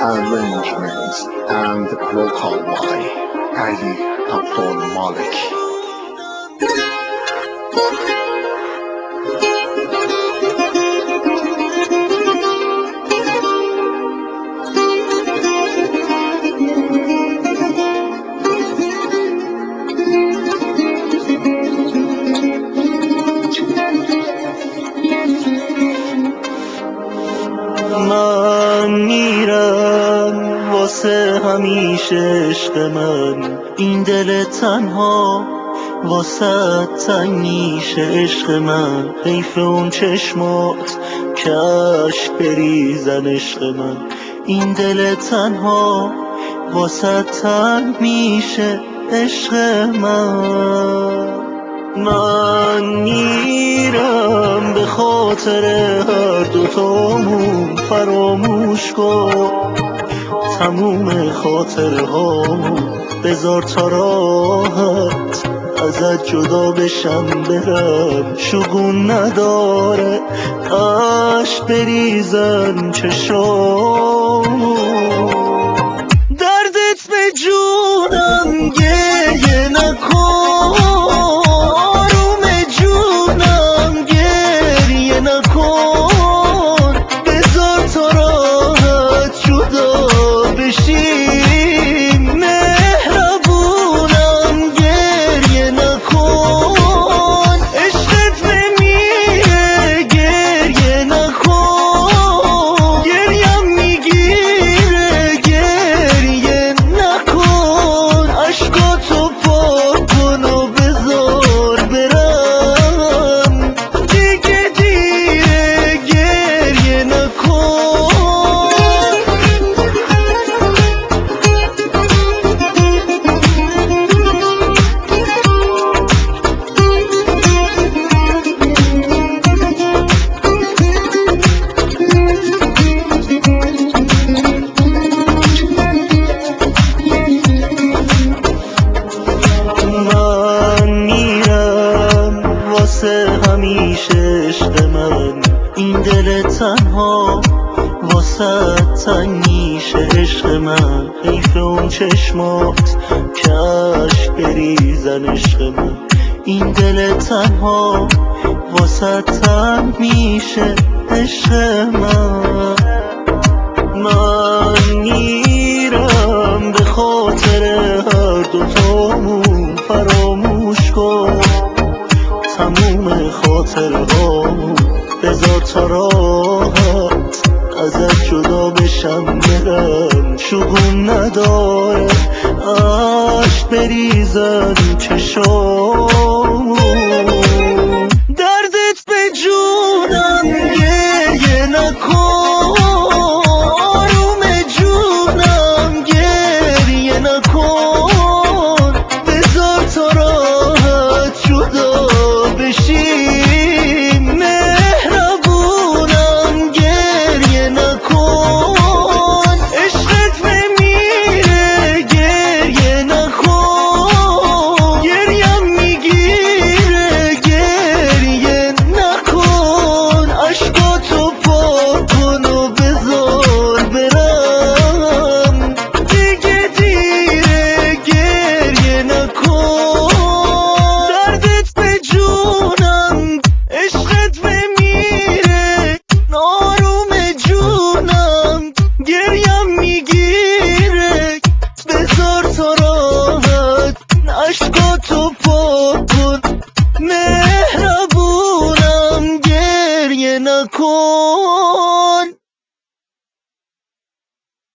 arrangement and vocal by Ali Abdul Malik. من میرم واسه همیشه عشق من، این دل تنها واسه تنگ میشه عشق من. حیف اون چشمات کاش بریزن عشق من، این دل تنها واسه تنگ میشه عشق من. من میرم به خاطر هر دوتامون، فراموش کن تموم خاطرهامون، بذار تا راحت ازت جدا بشم برم، شگون نداره اشک بریزن چشامون. دردت به جونم گریه نکن، آروم جونم گریه نکن، بذار تا راحت جدا بشیم، مهربونم گریه نکن، عشقت بمیره گریه نکن، گریم میگیره گریه نکن، عشقاتو پاک کن و بذار برم، دیگه دیره گریه نکن. من میرم واسه همیشه عشق من، این دل تنها واسه تنگ میشه عشق من. حیف اون چشمات کاش بریزن عشق من، این دل تنها واسه تنگ میشه عشق من. من میرم به خاطر هر دوتامون، فراموش کن تموم خاطرهامون، بذار تا راحت ازت جدا بشم برم، شگون نداره اشک بریزن چشامون. دردت به جونم گریه نکن، آروم جونم گریه نکن، بذار تا راحت جدا بشیم، مهربونم گریه نکن، عشقت بمیره گریه نکن، گریم میگیره گریه نکن، عشقاتو پاک کن و بذار برم، دیگه دیره گریه نکن. دردت به جونم عشقت بمیره، آروم جونم گریم میگیره، بذار تا راحت عشقاتو پاک کن، مهربونم گریه نکن.